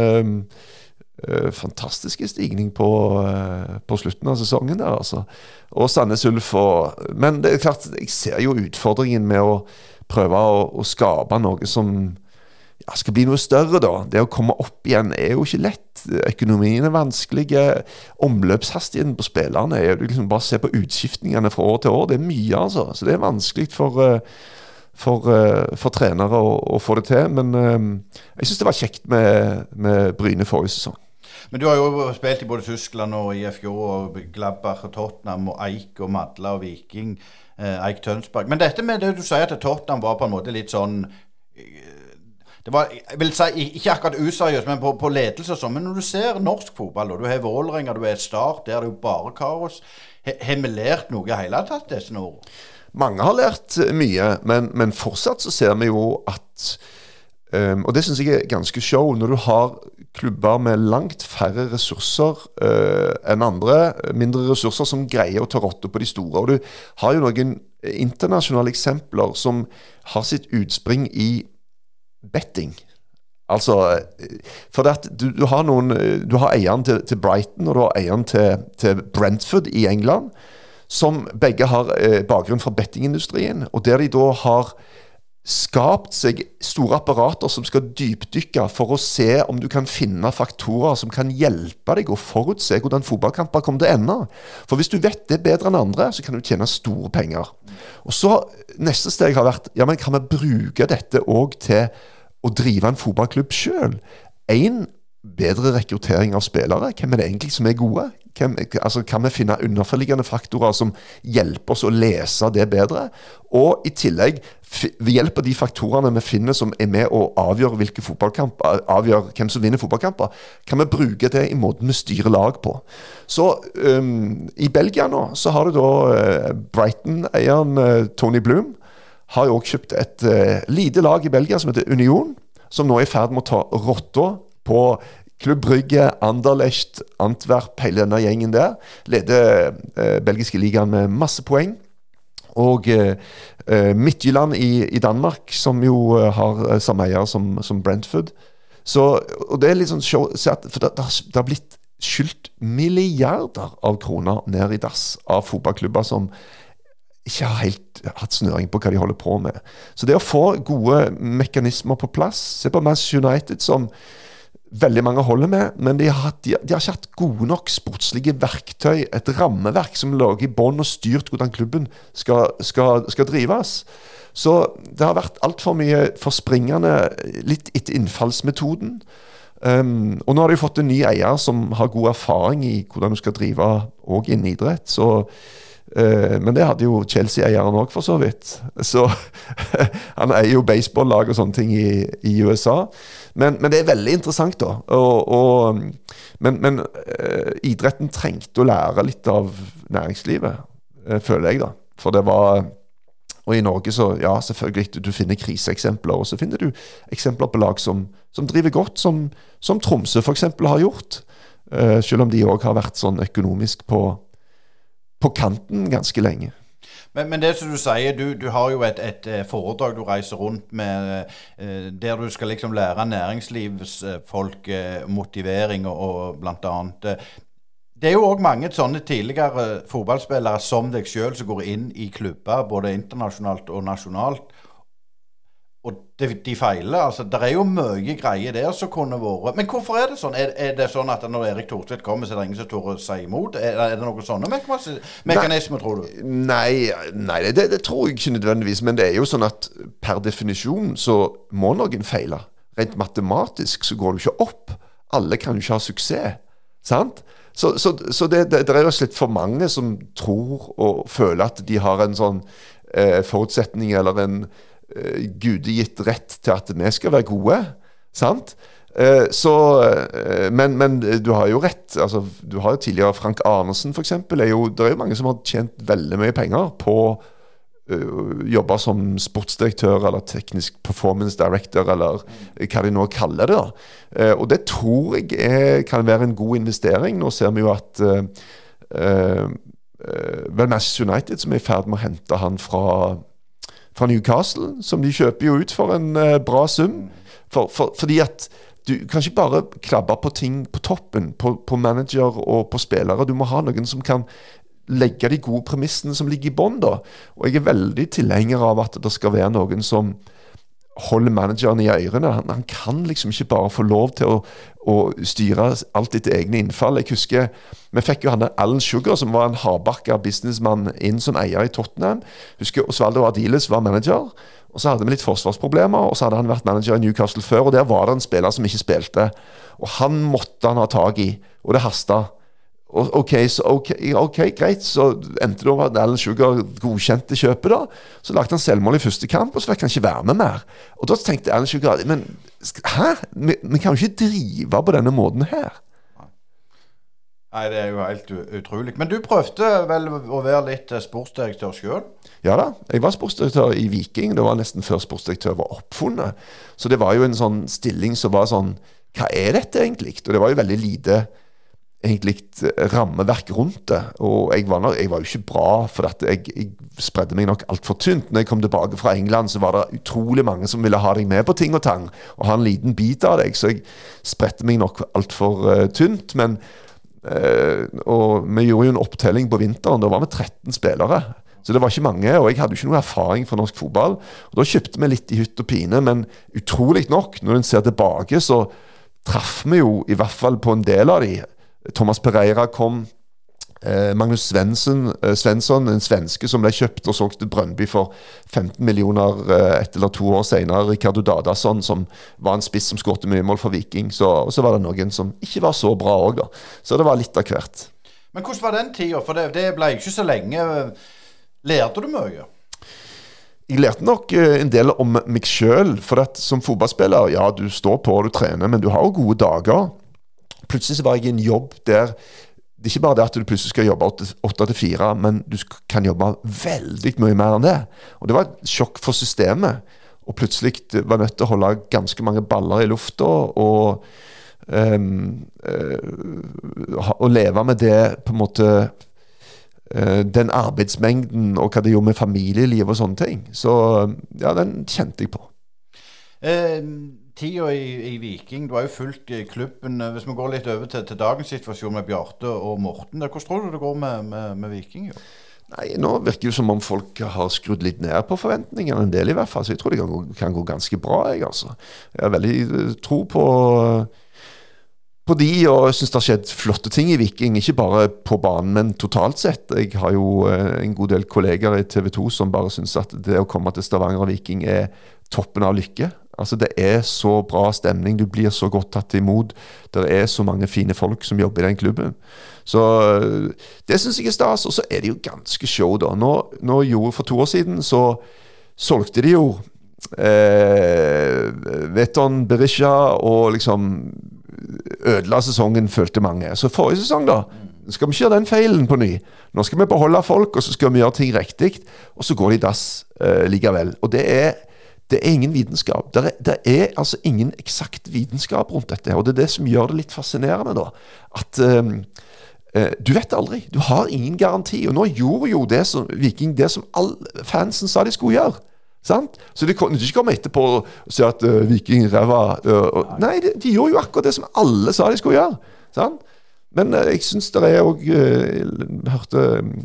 Fantastiske stigning på slutten av sesongen der, altså. Og Sandnes Ulf. Men det er klart, jeg ser jo utfordringen med å prøve å skape noe som skal bli noe større da. Det å komme opp igjen er jo ikke lett. Økonomien er vanskelig. Omløpshastigheten på spillerne er jo liksom bare se på utskiftningene fra år til år. Det er mye, altså. Så det er vanskelig for trenere å få det til, men jeg synes det var kjekt med Bryne forrige sesong. Men du har jo spilt i både Tyskland og IFK og Gladbach og Tottenham og Eik og Madla og Viking, Eik Tønsberg. Men dette med det du sier at Tottenham var på en måte litt sånn, det var, jeg vil si, ikke akkurat useriøst, men på ledelse og sånn. Men når du ser norsk fotball, og du har Vålerenga, du har Start, der er det jo bare kaos. Har vi lært noe i hele tatt disse årene? Mange har lært mye, men fortsatt så ser vi jo at og det synes jeg er ganske show når du har klubber med langt færre ressurser enn andre, mindre ressurser som greier å ta rotte på de store, og du har jo noen internasjonale eksempler som har sitt utspring i betting. Altså, for at du har eieren til Brighton, og du har eieren til Brentford i England, som begge har bakgrunn fra bettingindustrien, og der de da har skapt seg store apparater som skal dypdykke for å se om du kan finne faktorer som kan hjelpe deg å forutse hvordan fotballkamper kommer til å ende. For hvis du vet det bedre enn andre, så kan du tjene store penger. Og så neste steg har vært, ja, men kan vi bruke dette også til å drive en fotballklubb selv? Bedre rekruttering av spillere. Hvem er det egentlig som er gode? Kan vi finne underforliggende faktorer som hjelper oss å lese det bedre? Og i tillegg, ved hjelp av de faktorene vi finner som er med å avgjøre hvem som vinner fotballkamper, kan vi bruke det i måten vi styrer lag på. Så i Belgia nå, så har du da Brighton-eieren Tony Bloom, har jo også kjøpt et lite lag i Belgia som heter Union, som nå er i ferd med å ta rotta på Klubb Brygge, Anderlecht, Antwerp, hele denne gjengen der. Leder belgiske ligaen med masse poeng. Og Midtjylland i Danmark, som jo har samme eier som Brentford. Og det er litt sånn show, for det har blitt skyldt milliarder av kroner ned i dass av fotballklubber som ikke har helt hatt snøring på hva de holder på med. Så det å få gode mekanismer på plass, se på Manchester United som veldig mange holder med, men de har ikke hatt gode nok sportslige verktøy, et rammeverk som lager i bånd og styrt hvordan klubben skal drives. Så det har vært alt for mye forspringende, litt etter innfallsmetoden. Og nå har de fått en ny eier som har god erfaring i hvordan du skal drive også innen idrett, men det hadde jo Chelsea-eieren også for så vidt. Så han eier jo baseball-lag og sånne ting i USA. Men det er veldig interessant da. Men idretten trengte å lære litt av næringslivet, føler jeg da. For det var... Og i Norge så, ja, selvfølgelig, du finner kriseeksempler, og så finner du eksempler på lag som driver godt, som Tromsø for eksempel har gjort. Selv om de også har vært sånn økonomisk på kanten ganske lenge. Men det som du sier, du har jo et foredrag du reiser rundt med, der du skal liksom lære næringslivsfolk motivering og blant annet. Det er jo også mange sånne tidligere fotballspillere som deg selv som går inn i klubber, både internasjonalt og nasjonalt, og de feiler. Altså, det er jo mye greier der som kunne vært. Men hvorfor er det sånn? Er det sånn at når Erik Thorstvedt kommer, så er det ingen som tør å si imot? Er det noen sånne mekanismer, tror du? Nei, det tror jeg ikke nødvendigvis, men det er jo sånn at per definisjon så må noen feile. Rent matematisk så går det ikke opp. Alle kan jo ikke ha suksess, sant? Så det er jo slett for mange som tror og føler at de har en sånn forutsetning eller en gudegitt rett til at vi skal være gode, sant? Men du har jo rett, altså, du har jo tidligere Frank Arnesen for eksempel, det er jo mange som har tjent veldig mye penger på jobber som sportsdirektør eller teknisk performance director eller hva de nå kaller det da. Og det tror jeg kan være en god investering. Nå ser vi jo at Manchester United som er i ferd med å hente han fra Newcastle, som de kjøper jo ut for en bra sum, fordi at du kan ikke bare klabbe på ting på toppen, på manager og på spillere. Du må ha noen som kan legge de gode premissene som ligger i bånd da. Og jeg er veldig tilhenger av at det skal være noen som holder manageren i ørene. Han kan liksom ikke bare få lov til å styre alt etter egne innfall. Jeg husker, vi fikk jo han der Alan Sugar, som var en hardbarket businessmann inn som eier i Tottenham. Jeg husker Osvaldo Ardiles var manager, og så hadde vi litt forsvarsproblemer, og så hadde han vært manager i Newcastle før, og der var det en spiller som ikke spilte. Og han måtte han ha tag i, og det hastet. Ok, greit. Så endte det over at Alan Sugar godkjente kjøpet da. Så lagde han selvmål i første kamp, og så fikk han ikke være med mer. Og da tenkte Alan Sugar, men hæ? Vi kan jo ikke drive på denne måten her. Nei, det er jo helt utrolig. Men du prøvde vel å være litt sportsdirektør selv? Ja da, jeg var sportsdirektør i Viking. Det var nesten før sportsdirektør var oppfunnet. Så det var jo en sånn stilling som var sånn, hva er dette egentlig? Og det var jo veldig lite egentlig rammeverk rundt det, og jeg var jo ikke bra, for at jeg spredde meg nok alt for tynt. Når jeg kom tilbake fra England, så var det utrolig mange som ville ha deg med på ting og tang, og ha en liten bit av deg, så jeg spredte meg nok alt for tynt, men og vi gjorde jo en opptelling på vinteren, da var vi 13 spillere, så det var ikke mange, og jeg hadde jo ikke noe erfaring fra norsk fotball, og da kjøpte vi litt i hytt og pine, men utrolig nok, når en ser tilbake, så traff vi jo i hvert fall på en del av de. Thomas Pereira kom, Magnus Svensson, en svenske som ble kjøpt og solgt til Brøndby for 15 millioner 1 eller 2 år senere, Ricardo Dadason, som var en spiss som skårte mye mål for Viking, og så var det noen som ikke var så bra også da, så det var litt av hvert. Men hvordan var den tiden? For det ble ikke så lenge. Lærte du mye? Jeg lærte nok en del om meg selv, for at som fotballspiller, ja, du står på og du trener, men du har jo gode dager. Plutselig så var jeg i en jobb der det er ikke bare det at du plutselig skal jobbe 8-4, men du kan jobbe veldig mye mer enn det. Og det var et sjokk for systemet. Og plutselig var nødt til å holde ganske mange baller i lufta, og leve med det på en måte, den arbeidsmengden, og hva det gjorde med familieliv og sånne ting. Så ja, den kjente jeg på. Tida i Viking, du har jo fulgt klubben. Hvis vi går litt over til dagens situasjon med Bjarte og Morten, hvordan tror du det går med Viking? Jo? Nei, nå virker det som om folk har skrudd litt ned på forventningene, en del i hvert fall, så jeg tror det kan gå ganske bra, jeg altså. Jeg har veldig tro på de, og jeg synes det har skjedd flotte ting i Viking, ikke bare på banen, men totalt sett. Jeg har jo en god del kolleger i TV 2 som bare synes at det å komme til Stavanger og Viking er toppen av lykke. Altså det er så bra stemning, du blir så godt tatt imot, det er så mange fine folk som jobber i den klubben. Så det synes jeg er stas, og så er det jo ganske show da. Nå gjorde for 2 år siden, så solgte de jo Veton Berisha, og liksom ødela sesongen, følte mange. Så forrige sesong da, skal vi ikke gjøre den feilen på ny. Nå skal vi beholde folk, og så skal vi gjøre ting riktig, og så går de dass likevel. Og det er ingen vitenskap. Det er altså ingen eksakt vitenskap rundt dette, og det er det som gjør det litt fascinerende da. At du vet aldri. Du har ingen garanti, og nå gjorde jo Viking det som alle fansen sa de skulle gjøre. Sant? Så de kunne ikke komme etterpå og si at Viking ræva. Nei, de gjorde jo akkurat det som alle sa de skulle gjøre. Sant? Men jeg synes det er også, hørte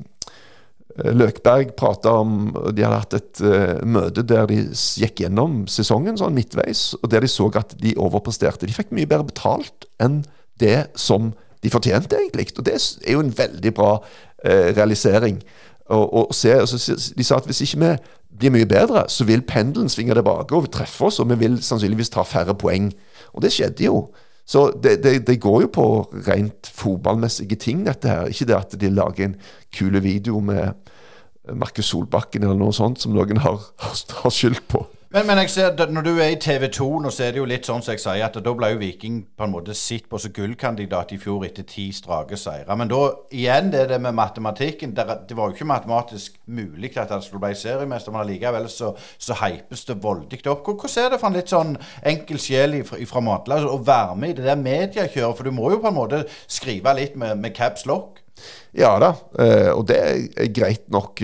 Løkberg pratet om, de hadde hatt et møte der de gikk gjennom sesongen sånn midtveis, og der de så at de overpresterte. De fikk mye bedre betalt enn det som de fortjente egentlig, og det er jo en veldig bra realisering. Og de sa at hvis ikke vi blir mye bedre, så vil pendelen svinge tilbake og treffe oss, og vi vil sannsynligvis ta færre poeng. Og det skjedde jo. Så det går jo på rent fotballmessige ting dette her, ikke det at de lager en kule video med Markus Solbakken eller noe sånt som noen har skyld på. Men jeg ser, når du i TV 2, nå ser det jo litt sånn som jeg sier, at da ble jo Viking på en måte sitt på som gullkandidat i fjor etter 10 strake seire. Men da, igjen det med matematikken, det var jo ikke matematisk mulig at det skulle bli seriemester, men allikevel så hypes det voldigt opp. Hvordan er det for en litt sånn enkel sjel fra Matlaget å være med i det der mediekjøret? For du må jo på en måte skrive litt med caps lock. Ja da, og det er greit nok,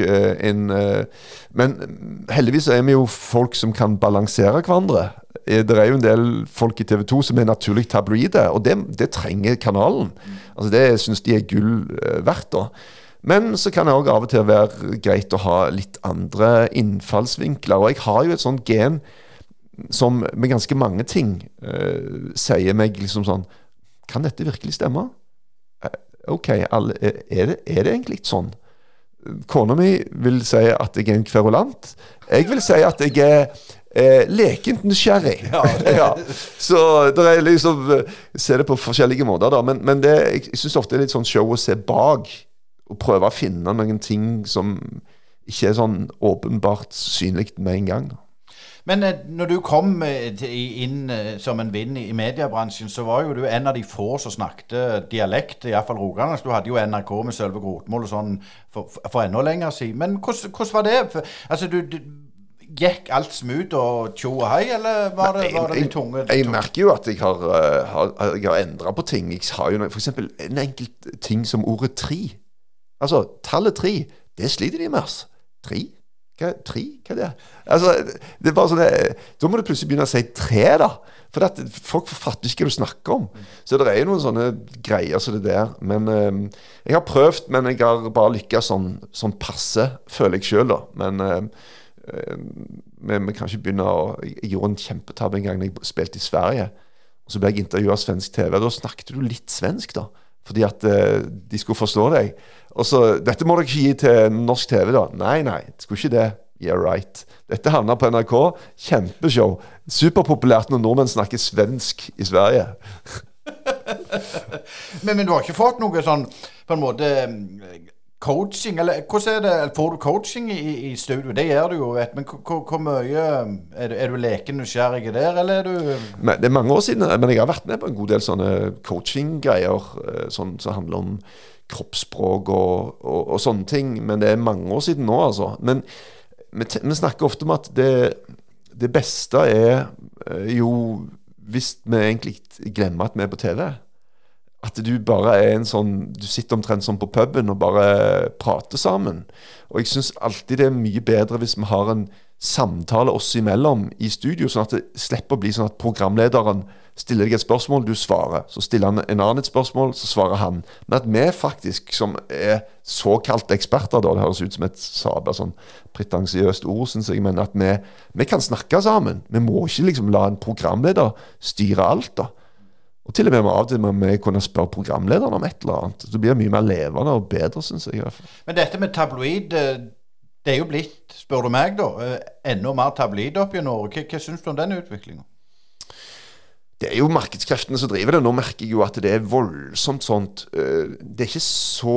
men heldigvis er vi jo folk som kan balansere hverandre. Det er jo en del folk i TV 2 som er naturlig tabloide, og det trenger kanalen. Altså det synes de er gull verdt da. Men så kan det også av og til være greit å ha litt andre innfallsvinkler, og jeg har jo et sånt gen som med ganske mange ting sier meg liksom sånn, kan dette virkelig stemme? Ok, er det egentlig sånn? Kona mi vil si at jeg er en kverulant. Jeg vil si at jeg lekent nysgjerrig. Ja. Så det liksom se det på forskjellige måter da. Men jeg synes ofte det litt sånn show å se bak og prøve å finne noen ting som ikke sånn åpenbart synligt med en gang. Men når du kom inn som en vind i mediebransjen, så var jo du en av de få som snakket dialekt, i hvert fall Rogaland. Du hadde jo NRK med Sølve Grotmål og sånn for enda lenger siden. Men hvordan var det? Altså, du gikk alt smooth og tjo og hei, eller var det litt tunge? Jeg merker jo at jeg har endret på ting. Jeg har jo for eksempel en enkelt ting som ordet 3. Altså, tallet 3, det sliter de med oss. 3? Hva er det? Altså, det er bare sånn, da må du plutselig begynne å si 3 da, for at folk fatter ikke hva du snakker om. Så det er jo noen sånne greier som det der. Men jeg har prøvd, men jeg har bare lykkes sånn passe, føler jeg selv da. Men vi kan ikke begynne jeg gjorde en kjempetabbe en gang når jeg spilte i Sverige, og så ble jeg intervjuet av svensk TV. Da snakket du litt svensk da, fordi at de skulle forstå deg. Og så, dette må dere ikke gi til norsk TV da. Nei, skulle ikke det. Yeah, right. Dette havner på NRK. Kjempeshow. Superpopulært når nordmenn snakker svensk i Sverige. men du har ikke fått noe sånn, på en måte, coaching, eller hvordan det? Får du coaching i studio? Det gjør du jo, men hvor mye er du leken nysgjerrig der, eller er du... Men det er mange år siden, men jeg har vært med på en god del sånne coaching-greier, sånn som handler om kroppsspråk og sånne ting, men det er mange år siden nå, altså. Men vi snakker ofte om at det beste jo hvis vi egentlig glemmer at vi er på TV. At du bare er du sitter omtrent sånn på puben og bare prater sammen. Og jeg synes alltid det er mye bedre hvis vi har en samtale oss imellom i studio, sånn at det slipper å bli sånn at programlederen stiller deg et spørsmål, du svarer. Så stiller han en annen et spørsmål, så svarer han. Men at vi faktisk, som er såkalt eksperter, da, det høres ut som et sabla sånn pretensiøst ord, synes jeg, men at vi kan snakke sammen. Vi må ikke liksom la en programleder styre alt da. Og til og med av og til må vi kunne spørre programlederen om et eller annet. Så blir det mye mer levende og bedre, synes jeg i hvert fall. Men dette med tabloid, det er jo blitt, spør du meg da, enda mer tabloid opp i Norge. Hva synes du om den utviklingen? Det er jo markedskreftene som driver det. Nå merker jeg jo at det er voldsomt sånt. Det er ikke så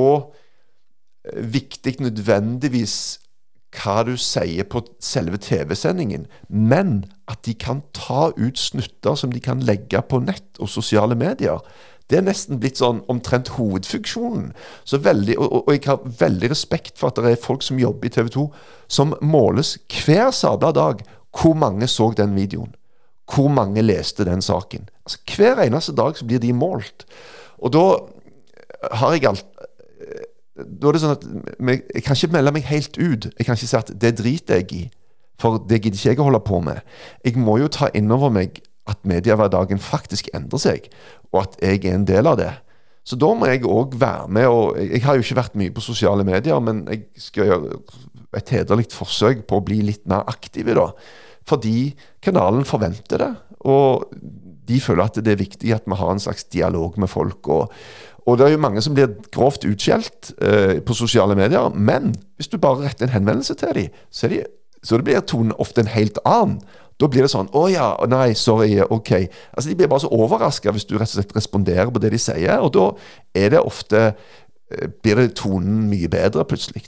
viktig nødvendigvis hva du sier på selve TV-sendingen, men at de kan ta ut snutter som de kan legge på nett og sosiale medier. Det er nesten blitt sånn omtrent hovedfunksjonen. Så og jeg har veldig respekt for at det er folk som jobber i TV 2 som måles hver sabla dag hvor mange så den videoen. Hvor mange leste den saken. Altså, hver eneste dag så blir de målt. Og da har jeg da er det sånn at jeg kan ikke melde meg helt ut. Jeg kan ikke si at det driter jeg i, for det gidder ikke jeg å holde på med. Jeg må jo ta innover meg at mediehverdagen faktisk endrer seg, og at jeg er en del av det. Så da må jeg også være med, og jeg har jo ikke vært mye på sosiale medier, men jeg skal gjøre et hederligt forsøk på å bli litt mer aktiv i det, fordi kanalen forventer det, og de føler at det er viktig at vi har en slags dialog med folk, og det er jo mange som blir grovt utskjelt på sosiale medier, men hvis du bare retter en henvendelse til dem, så det blir tonen ofte en helt annen. Da blir det sånn, ja, nei, sorry, ok. Altså de blir bare så overrasket hvis du rett og slett responderer på det de sier, og da er det ofte, blir det tonen mye bedre plutselig.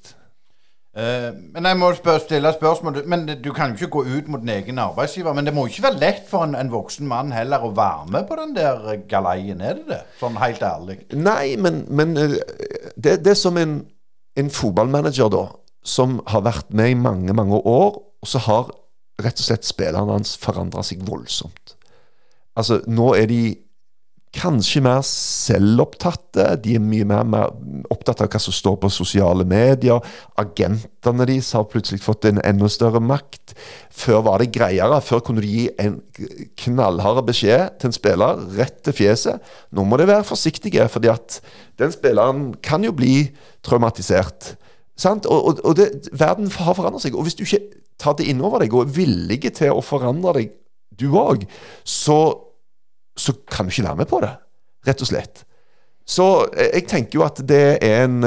Men jeg må stille spørsmål, men du kan jo ikke gå ut mot din egen arbeidsgiver, men det må jo ikke være lett for en voksen mann heller å være med på den der galeien, er det det? Sånn helt ærlig. Nei, men det er som en fotballmanager da, som har vært med i mange, mange år, og så har rett og slett spillerne hans forandret seg voldsomt. Altså, nå er de kanskje mer selvopptatte, de er mye mer opptatt av hva som står på sosiale medier, agentene deres har plutselig fått en enda større makt. Før var det greiere, før kunne de gi en knallhard beskjed til en spiller, rett til fjeset. Nå må de være forsiktige, fordi at den spilleren kan jo bli traumatisert. Sant? Og verden har forandret seg, og hvis du ikke tar det innover deg, og er villige til å forandre deg, du også, så kan du ikke være med på det, rett og slett. Så jeg tenker jo at det er en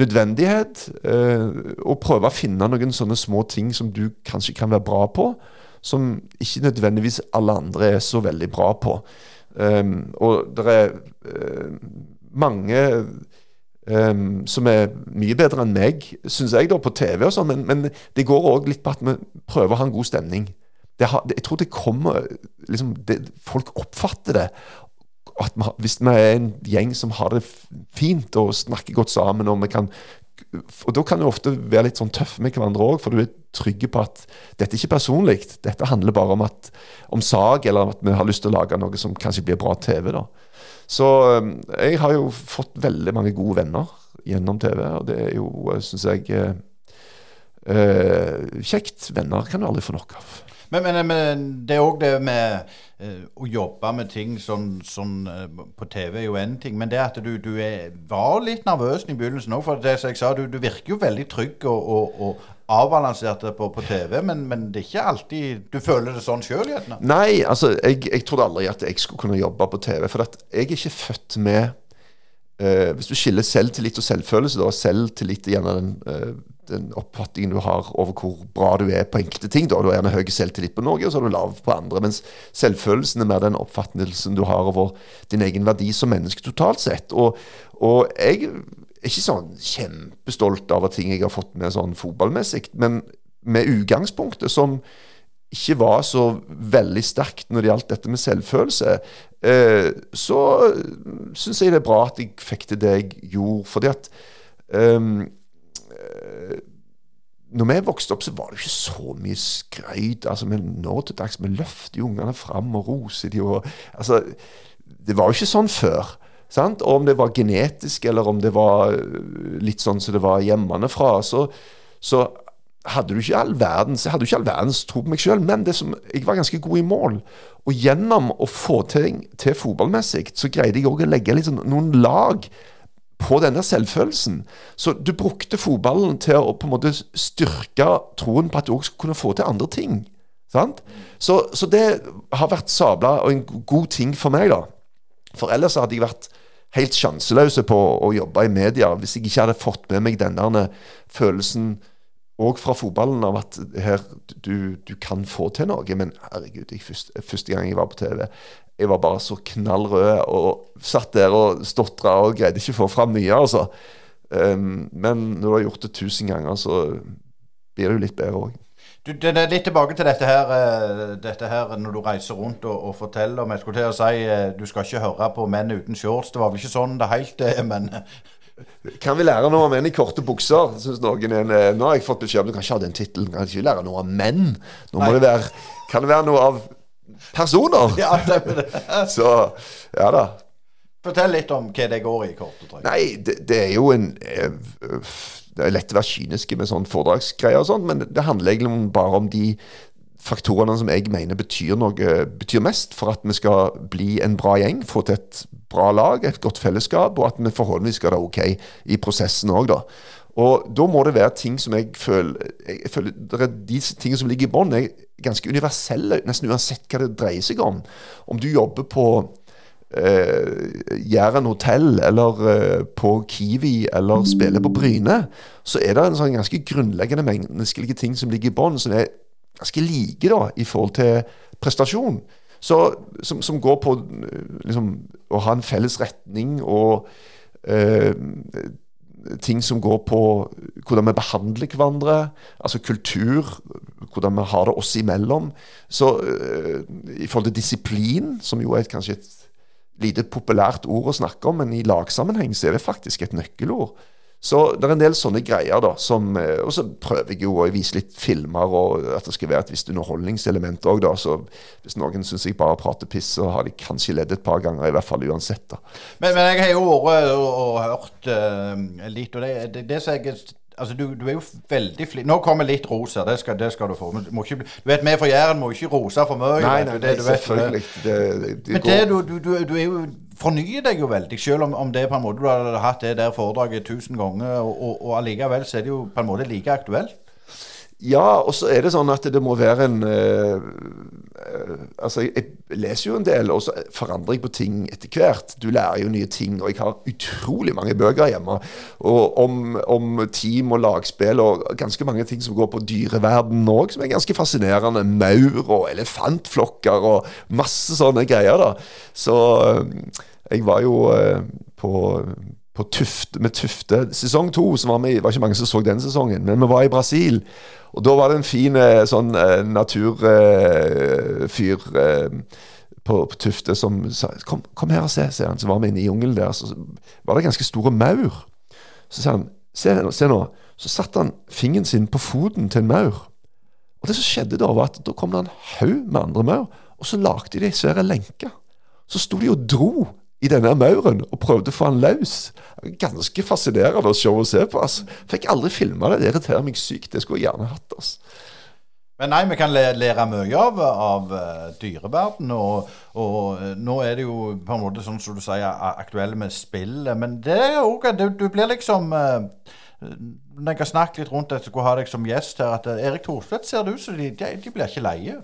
nødvendighet å prøve å finne noen sånne små ting som du kanskje kan være bra på, som ikke nødvendigvis alle andre er så veldig bra på. Og det er mange som er mye bedre enn meg, synes jeg da, på TV og sånn, men det går også litt på at vi prøver å ha en god stemning. Jeg tror det kommer liksom, folk oppfatter det at hvis vi er en gjeng som har det fint og snakker godt sammen, og da kan det ofte være litt sånn tøff med hverandre også, for du er trygge på at dette er ikke personlig, dette handler bare om sag, eller at vi har lyst til å lage noe som kanskje blir bra TV da. Så jeg har jo fått veldig mange gode venner gjennom TV, og det er jo, synes jeg, kjekt. Venner kan du aldri få nok av. Men det er også det med å jobbe med ting sånn på TV er jo en ting, men det at du var litt nervøs i begynnelsen også, for det som jeg sa, du virker jo veldig trygg og avbalansert på TV, men det er ikke alltid du føler det sånn selv, Gjerne? Nei, altså, jeg trodde aldri at jeg skulle kunne jobbe på TV, for at jeg er ikke født med hvis du skiller selvtillit og selvfølelse, da selvtillit er gjerne den oppfattingen du har over hvor bra du er på enkelte ting, da. Du har gjerne høy selvtillit på noe, og så er du lav på andre, mens selvfølelsen er mer den oppfattelsen du har over din egen verdi som menneske totalt sett, og jeg er ikke sånn kjempestolt av ting jeg har fått med sånn fotballmessig, men med utgangspunktet som ikke var så veldig sterkt når det gjaldt dette med selvfølelse, så synes jeg det er bra at jeg fikk til det jeg gjorde, fordi at når vi vokste opp så var det ikke så mye skrøyd, altså vi nå til dags, vi løfter de ungene frem og roser de, og, altså, det var jo ikke sånn før, sant? Og om det var genetisk, eller om det var litt sånn som det var hjemmefra, så hadde du ikke all verdens tro på meg selv, men jeg var ganske god i mål, og gjennom å få til fotballmessig, så greide jeg også å legge litt sånn, noen lag på denne selvfølelsen. Så du brukte fotballen til å på en måte styrke troen på at du også skulle kunne få til andre ting. Sant? Så det har vært sabla og en god ting for meg da. For ellers hadde jeg vært helt sjanseløse på å jobbe i media hvis jeg ikke hadde fått med meg denne følelsen og fra fotballen av at her, du kan få til noe, men herregud, første gang jeg var på TV, jeg var bare så knallrød og satt der og stotret og greide ikke å få frem mye, altså. Men når du har gjort det 1000 ganger, så blir det jo litt bedre også. Det er litt tilbake til dette her når du reiser rundt og forteller om, jeg skulle til å si, du skal ikke høre på menn uten shorts, det var vel ikke sånn det helt men... Kan vi lære noe om menn i korte bukser? Synes noen nå har jeg fått beskjed om du kan ikke ha den titelen, kan ikke lære noe om menn. Nå må det være, kan det være noe av personer? Ja, det. Så, ja da. Fortell litt om hva det går i kort og trygt. Nei, det er jo det er lett å være kyniske med sånne foredragsgreier og sånt, men det handler egentlig bare om de faktorene som jeg mener betyr mest for at vi skal bli en bra gjeng, få til et bra lag, et godt fellesskap, og at vi forhåpentligvis skal det ok i prosessen også da. Og da må det være ting som jeg føler de tingene som ligger i bånd er ganske universelle, nesten uansett hva det dreier seg om. Om du jobber på Jæren Hotel, eller på Kiwi, eller spiller på Bryne, så er det en sånn ganske grunnleggende menneskelige ting som ligger i bånd, som er ganske like da, i forhold til prestasjon. Så, som går på liksom, å ha en felles retning, og ting som går på hvordan vi behandler hverandre, altså kultur, hvordan vi har det oss imellom. Så i forhold til disiplin, som jo er kanskje et lite populært ord å snakke om, men i lagsammenheng så er det faktisk et nøkkelord. Så det er en del sånne greier da, og så prøver jeg jo å vise litt filmer, og at det skal være et visst underholdningselement også da, så hvis noen synes jeg bare prater piss, så har de kanskje ledd et par ganger, i hvert fall uansett da. Men jeg har jo vært og hørt litt, og det som jeg... Altså, du er jo veldig flink. Nå kommer litt ros her, det skal du få. Du vet, vi fra Jæren må ikke rose for mye. Nei, selvfølgelig. Men du er jo fornyer deg jo veldig, selv om det på en måte du har hatt det der foredraget 1000 ganger, og allikevel så er det jo på en måte like aktuelt. Ja, og så det sånn at det må være en altså jeg leser jo en del, og så forandrer jeg på ting etter hvert. Du lærer jo nye ting, og jeg har utrolig mange bøker hjemme og om team og lagspill og ganske mange ting som går på dyreverden også, som ganske fascinerende. Maur og elefantflokker og masse sånne greier da. Så jeg var jo på Tufte sesong 2, så var ikke mange som så den sesongen, men vi var i Brasil, og da var det en fin sånn naturfyr på Tufte som sa, kom her og se han, så var vi inne i jungelen der, så var det ganske store maur. Så sa han, se nå, så satte han fingeren sin på foten til en maur, og det som skjedde da var at da kom det en haug med andre maur, og så lagde de svære lenker, så stod de og dro i denne mauren og prøvde å få han løs. Ganske fascinerende å se på. Altså. Fikk aldri filmet det. Det irriterer meg sykt. Det skulle jeg gjerne hatt. Altså. Men nei, vi kan lære mye av dyreverden, og nå det jo på en måte, sånn som du sier, aktuelle med spill. Men det jo også, du blir liksom når jeg har snakket litt rundt at jeg skulle ha deg som gjest her, at Erik Thorstvedt ser det ut, så de blir ikke leie.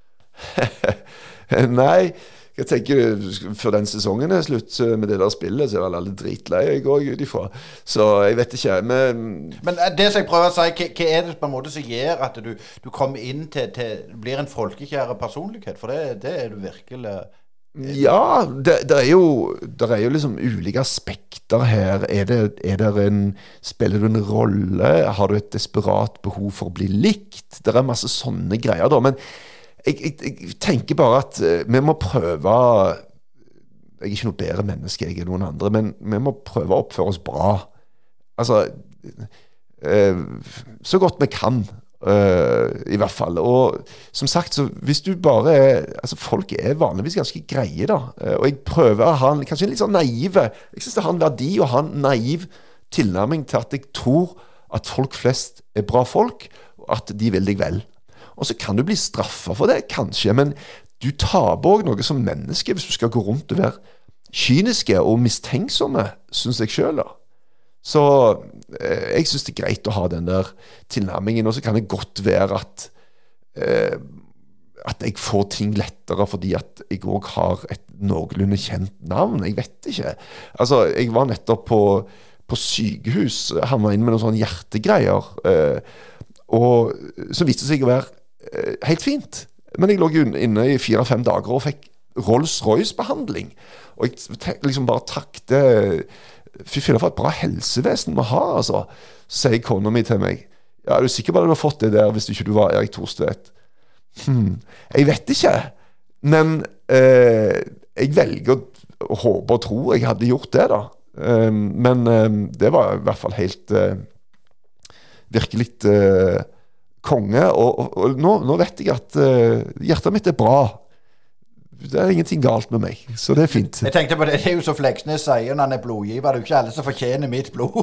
Nei, jeg tenker, før den sesongen slutt med det der spillet, så alle dritlei jeg går ut ifra. Så jeg vet ikke, men det som jeg prøver å si, hva det på en måte som gjør at du kommer inn til blir en folkekjære personlighet? For det du virkelig... Ja, det jo liksom ulike aspekter her. Spiller du en rolle? Har du et desperat behov for å bli likt? Det masse sånne greier da, men jeg tenker bare at vi må prøve. Jeg ikke noe bedre menneske jeg noen andre, men vi må prøve å oppføre oss bra. Altså så godt vi kan, i hvert fall. Og som sagt, så hvis du bare altså folk vanligvis ganske greie da, og jeg prøver å ha kanskje en litt sånn naive, jeg synes det har en verdi å ha en naiv tilnærming til at jeg tror at folk flest bra folk, og at de vil deg vel. Og så kan du bli straffet for det, kanskje, men du taper også noe som menneske hvis du skal gå rundt og være kyniske og mistenksomme, synes jeg selv da. Så jeg synes det greit å ha den der tilnærmingen, og så kan det godt være at jeg får ting lettere fordi at jeg også har et noenlunde kjent navn. Jeg vet ikke. Altså, jeg var nettopp på sykehus, han var inne med noen sånne hjertegreier, og så viste det seg å være helt fint. Men jeg lå inne i 4-5 dager og fikk Rolls-Royce-behandling. Og jeg liksom bare takte fy filler for et bra helsevesen må ha, altså. Så sier kona mi til meg, ja, er du sikker på at du har fått det der hvis ikke du var Erik Thorstvedt? Jeg vet ikke. Men jeg velger å håpe og tro jeg hadde gjort det da. Men det var i hvert fall helt virkelig konge, og nå vet jeg at hjertet mitt bra. Det ingenting galt med meg, så det fint. Jeg tenkte på det, det jo så Fleksnes sier når han blodgiver, det jo ikke alle som fortjener mitt blod.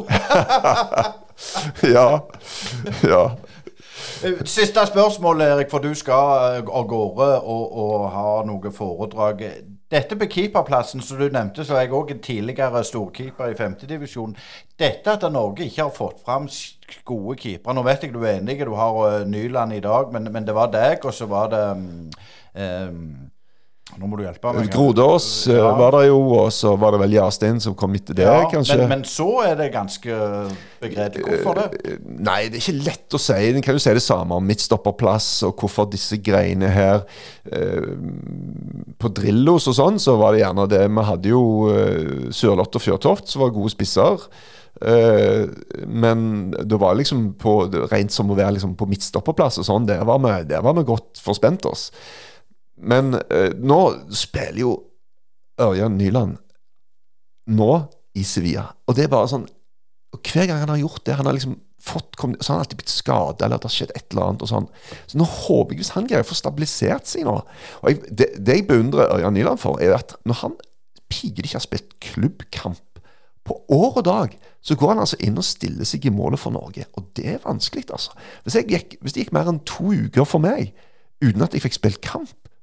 Ja. Siste spørsmål, Erik, for du skal av gårde og ha noe foredrag. Dette på keeperplassen, som du nevnte, så jeg også en tidligere storkeeper i 5. divisjon. Dette at Norge ikke har fått frem gode keepere. Nå vet jeg du enig, du har Nyland i dag, men det var deg, og så var det... nå må du hjelpe meg. Grodås var det jo, og så var det vel Jarstein som kom etter det, kanskje. Men så det ganske begredelig. Hvorfor det? Nei, det ikke lett å si. En kan jo si det samme om midtstopperplass, og hvorfor disse greiene her. På Drillos og sånn, så var det gjerne det. Vi hadde jo Sørloth og Fjørtoft, som var gode spisser. Men det var liksom rent som å være liksom på midtstopperplass og sånn. Der var vi godt forspent oss. Men nå spiller jo Ørjan Nyland nå i Sevilla, og det bare sånn, og hver gang han har gjort det, han har liksom så han har alltid blitt skadet, eller at det har skjedd et eller annet og sånn, så nå håper jeg hvis han greier å få stabilisert seg nå, og det jeg beundrer Ørjan Nyland for at når han ikke har spilt klubbkamp på år og dag, så går han altså inn og stiller seg i målet for Norge, og det vanskelig altså. Hvis det gikk mer enn 2 uker for meg uten at jeg fikk spilt kamp,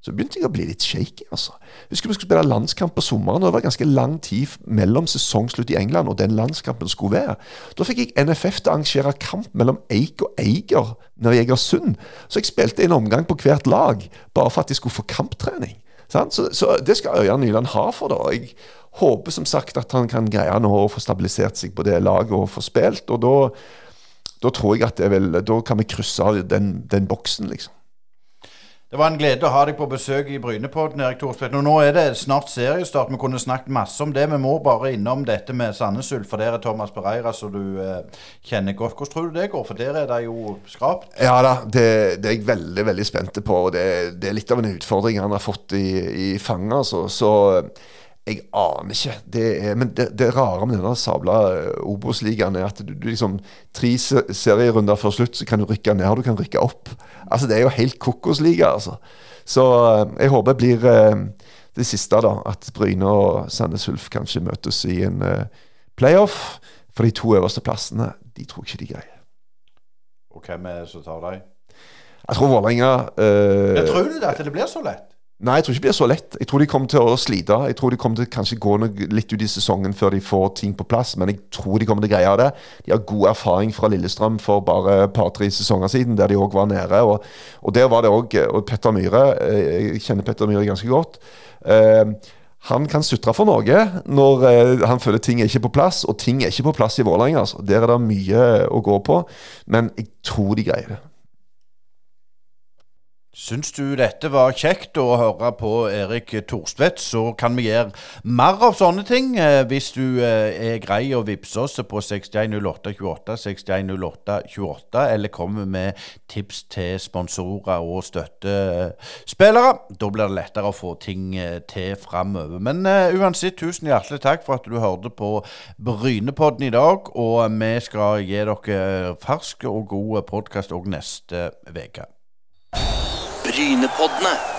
så begynte jeg å bli litt shaky, altså. Husker vi skulle spille landskamp på sommeren, og det var ganske lang tid mellom sesongslutt i England og den landskampen skulle være. Da fikk jeg NFF til å arrangere kamp mellom Eik og Eiger når jeg var sunn. Så jeg spilte en omgang på hvert lag, bare for at jeg skulle få kamptrening. Så det skal Ørjan Nyland ha for det. Jeg håper som sagt at han kan greie nå å få stabilisert seg på det laget og få spilt, og da tror jeg at da kan vi krysse av den boksen, liksom. Det var en glede å ha deg på besøk i Brynepodden, Erik Thorstvedt. Nå er det snart seriestart. Vi kunne snakket masse om det. Vi må bare innom dette med Sandnes Ulf, for der er Thomas Pereira, så du kjenner godt. Hvordan tror du det går? For der er det jo skrapt. Ja da, det er jeg veldig, veldig spent på. Og det er litt av en utfordring han har fått i fanget, altså. Så jeg aner ikke. Men det rare med denne sabla Obos-ligaen er at du liksom 3 serierunder før slutt, så kan du rykke ned, og du kan rykke opp. Altså, det er jo helt kokosliga, altså. Så jeg håper det blir det siste da, at Bryne og Sandnes Ulf kanskje møtes i en playoff, for de 2 øverste plassene, de tror ikke de greier. Og hvem er det som tar deg? Jeg tror Vålerenga... Jeg tror du det, at det blir så lett? Nei, jeg tror ikke det blir så lett. Jeg tror de kommer til å slite. Jeg tror de kommer til kanskje gå litt ut i sesongen før de får ting på plass, men jeg tror de kommer til å greie det. De har god erfaring fra Lillestrøm for bare et par-tre sesonger siden, der de også var nede, og der var det også, og Petter Myhre, jeg kjenner Petter Myhre ganske godt, han kan sutre for noe når han føler ting er ikke på plass, og ting er ikke på plass i Vålerenga, altså. Der er det mye å gå på, men jeg tror de greier det. Syns du dette var kjekt å høre på Erik Thorstvedt, så kan vi gjøre mer av sånne ting. Hvis du er grei å vippse oss på 610828, 610828, eller kommer med tips til sponsorer og støttespillere, da blir det lettere å få ting til fremover. Men uansett, tusen hjertelig takk for at du hørte på Brynepodden i dag, og vi skal gi dere fersk og god podcast også neste veke. Brynepoddene.